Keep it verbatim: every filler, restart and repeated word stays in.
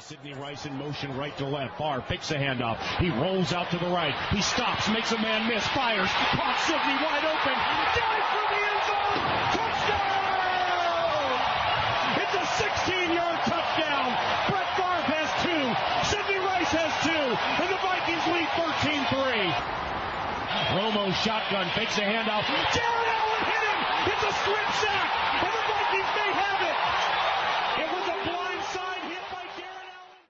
Sidney Rice in motion right to left. Barr fakes a handoff. He rolls out to the right. He stops, makes a man miss, fires. Caught Sidney wide open. Dive for the end zone. Touchdown! It's a sixteen-yard touchdown. Brett Favre has two. Sidney Rice has two. And the Vikings lead thirteen three. Romo shotgun, fakes a handoff. Jared Allen hit him. It's a strip sack. And the Vikings may have it.